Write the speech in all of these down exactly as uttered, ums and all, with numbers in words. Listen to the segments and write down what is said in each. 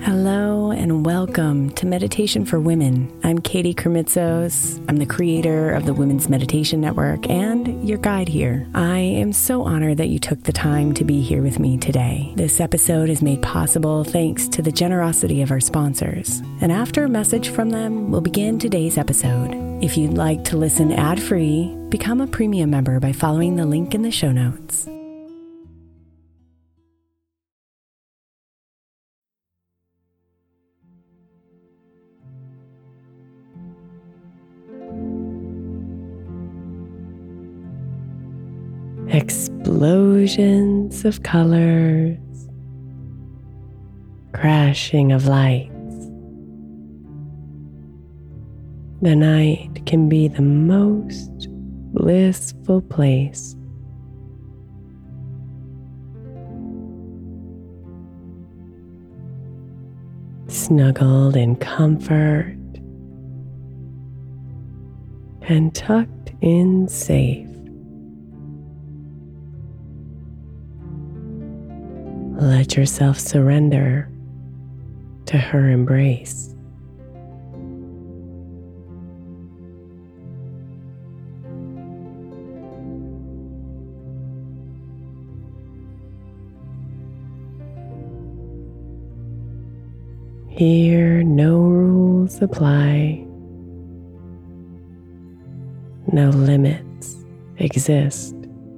Hello and welcome to Meditation for Women. I'm Katie Kremitzos. I'm the creator of the Women's Meditation Network and your guide here. I am so honored that you took the time to be here with me today. This episode is made possible thanks to the generosity of our sponsors. And after a message from them, we'll begin today's episode. If you'd like to listen ad-free, become a premium member by following the link in the show notes. Explosions of colors, crashing of lights. The night can be the most blissful place. Snuggled in comfort and tucked in safe. Let yourself surrender to her embrace. Here, no rules apply. No limits exist.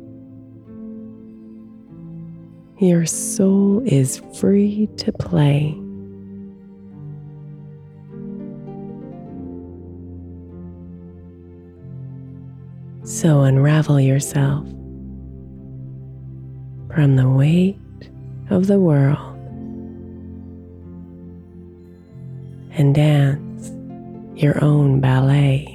Your soul is free to play. So unravel yourself from the weight of the world and dance your own ballet.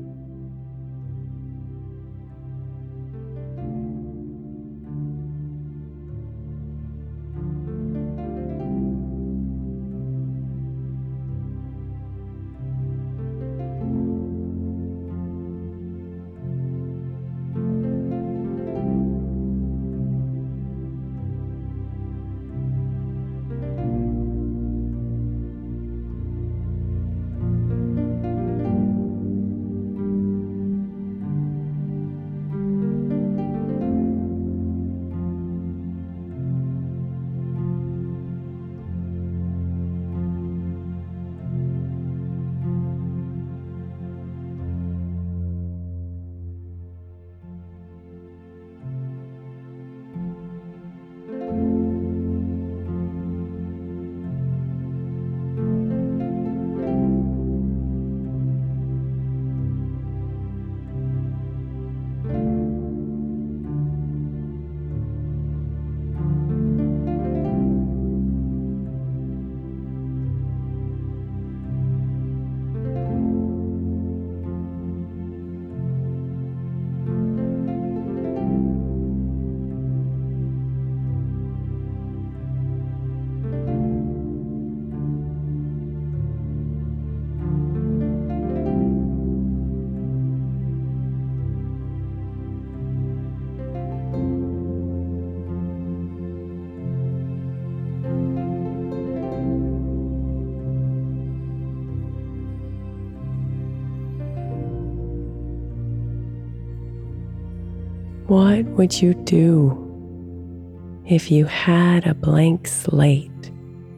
What would you do if you had a blank slate?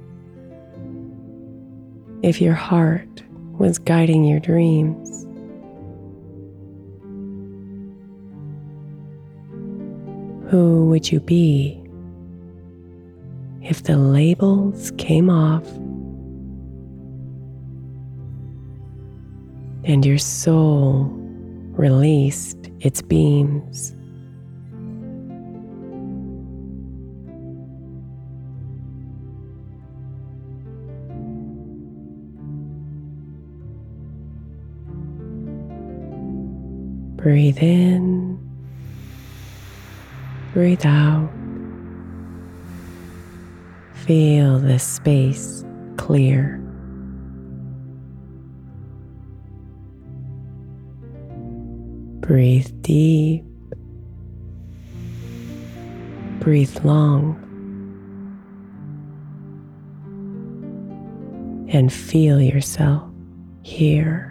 If your heart was guiding your dreams? Who would you be if the labels came off and your soul released its beams? Breathe in, breathe out. Feel the space clear. Breathe deep. Breathe long. and feel yourself here.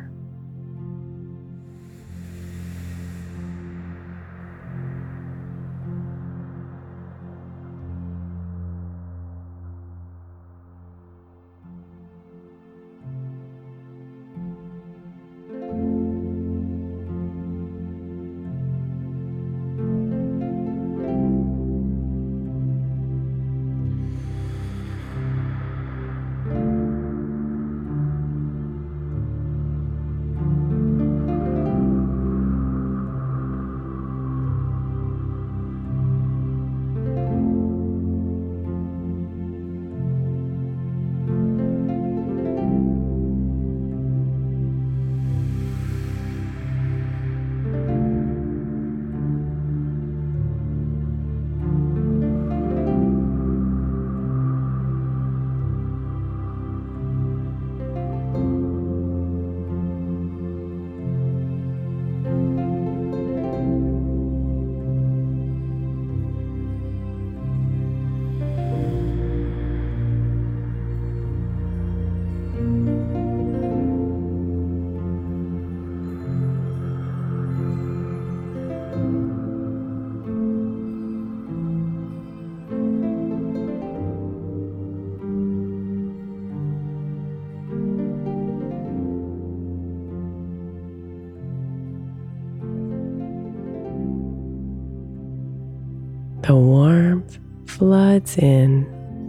The warmth floods in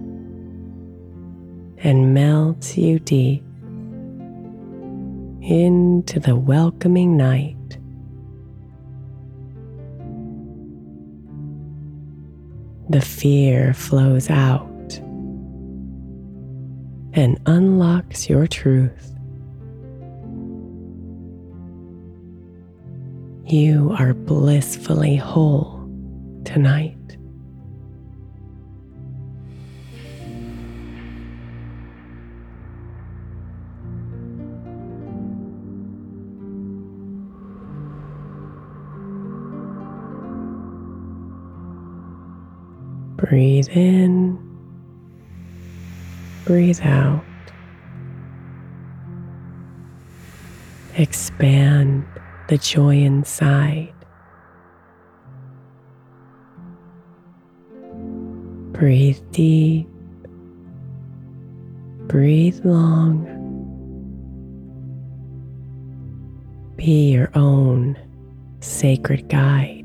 and melts you deep into the welcoming night. The fear flows out and unlocks your truth. You are blissfully whole tonight. Breathe in, breathe out. Expand the joy inside. Breathe deep, breathe long. Be your own sacred guide.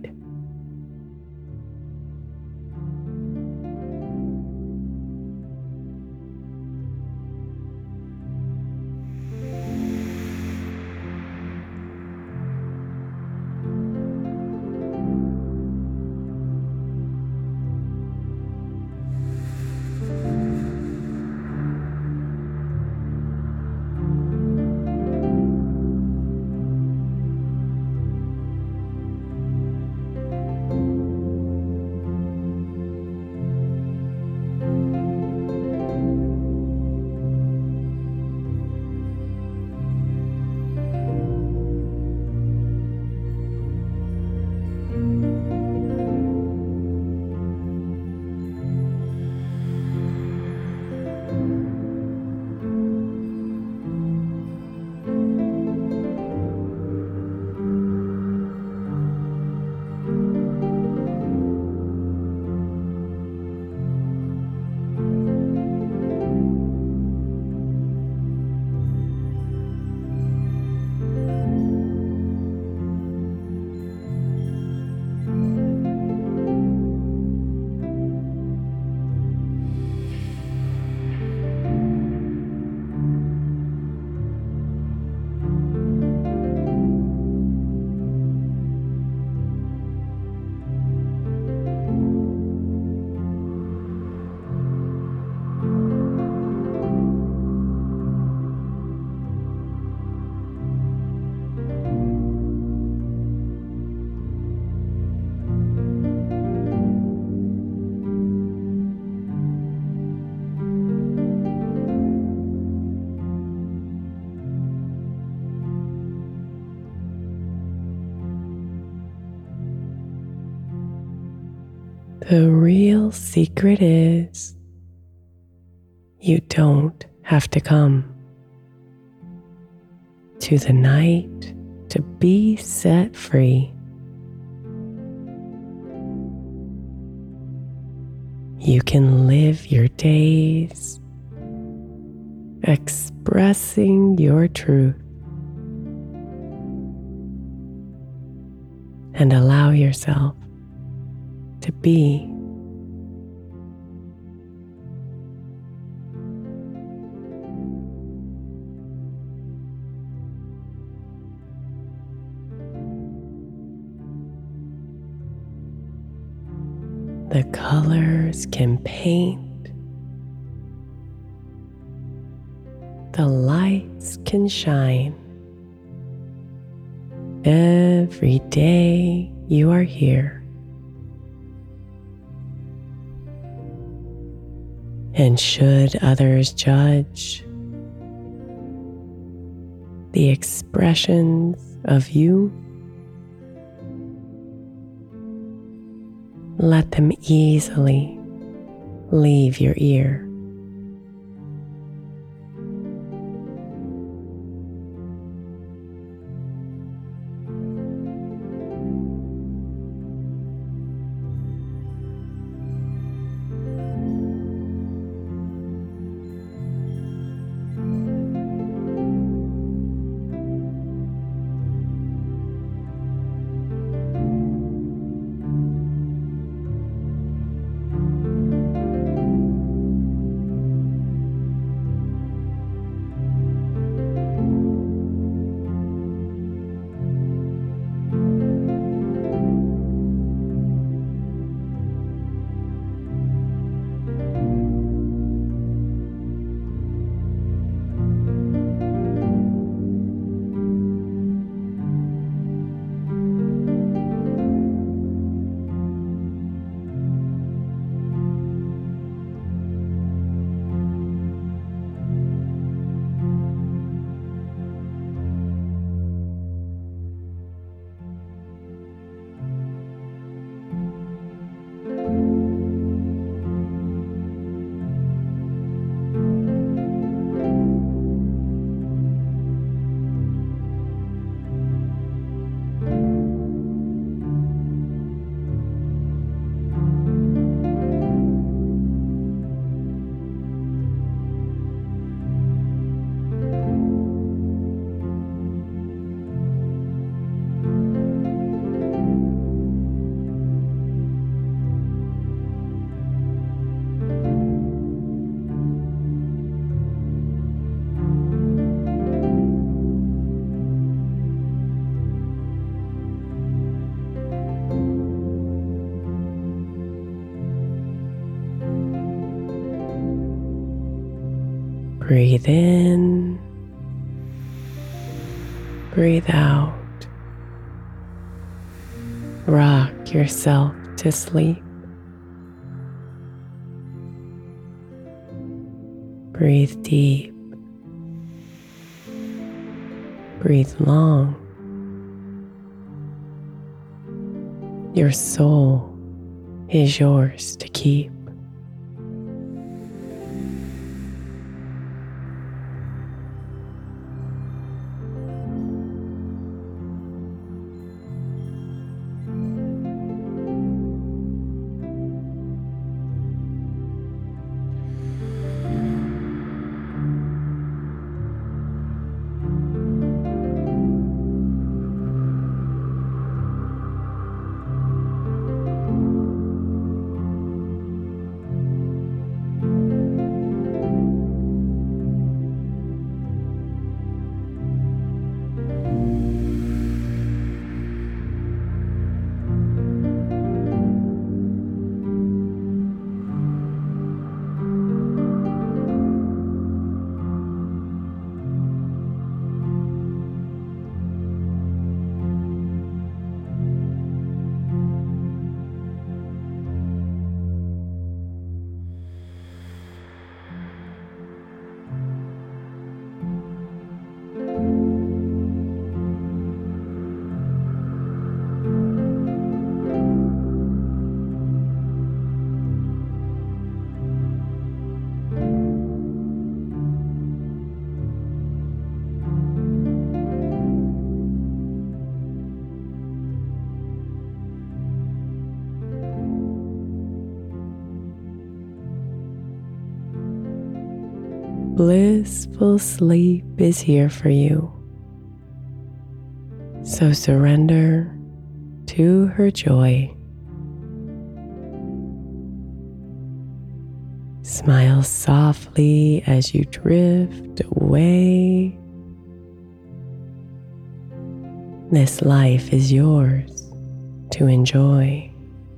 The real secret is you don't have to come. to the night to be set free. You can live your days expressing your truth and allow yourself to be. The colors can paint, the lights can shine. Every day you are here, and should others judge the expressions of you, let them easily leave your ear. Breathe in, breathe out. Rock yourself to sleep. Breathe deep. Breathe long. Your soul is yours to keep. blissful sleep is here for you. So surrender to her joy. Smile softly as you drift away. This life is yours to enjoy.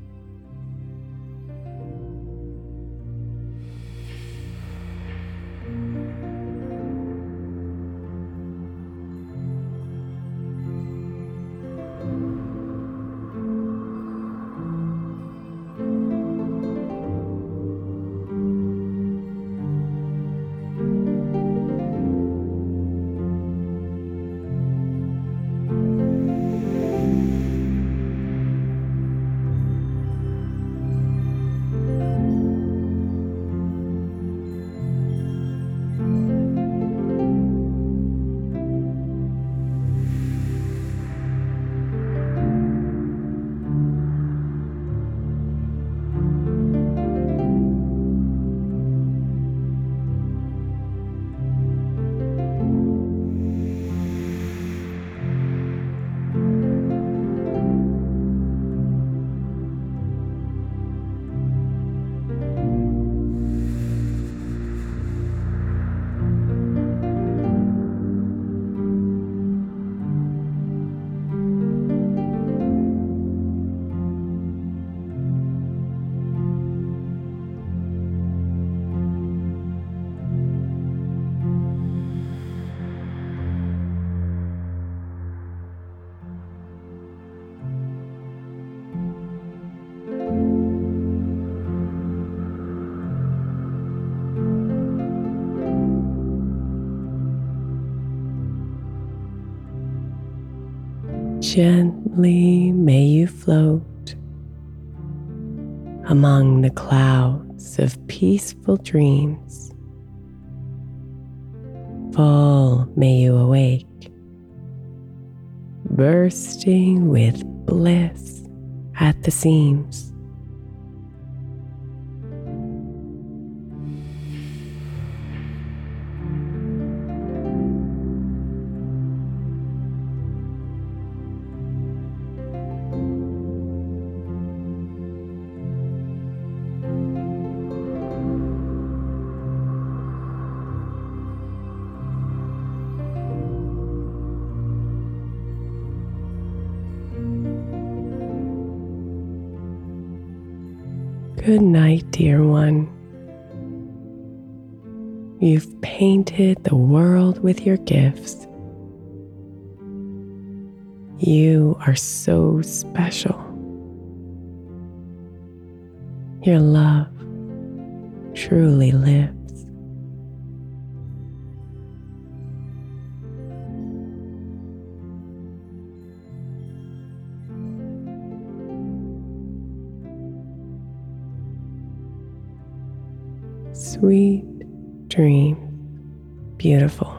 Gently may you float among the clouds of peaceful dreams. Full may you awake, bursting with bliss at the seams. Good night, dear one. You've painted the world with your gifts. You are so special. Your love truly lives. Sweet dreams, beautiful.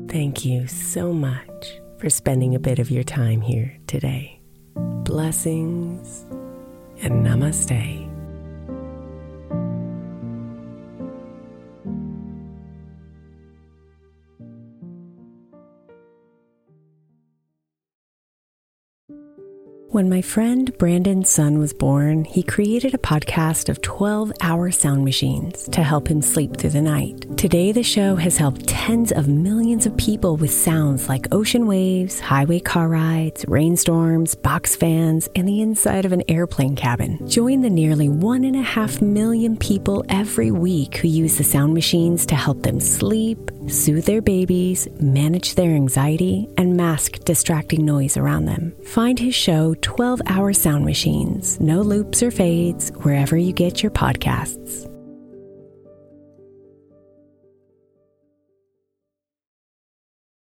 Thank you so much for spending a bit of your time here today. Blessings and namaste. When my friend Brandon's son was born, he created a podcast of twelve-hour sound machines to help him sleep through the night. Today, the show has helped tens of millions of people with sounds like ocean waves, highway car rides, rainstorms, box fans, and the inside of an airplane cabin. Join the nearly one and a half million people every week who use the sound machines to help them sleep, soothe their babies, manage their anxiety, and mask distracting noise around them. Find his show, twelve-hour Sound Machines, no loops or fades, wherever you get your podcasts.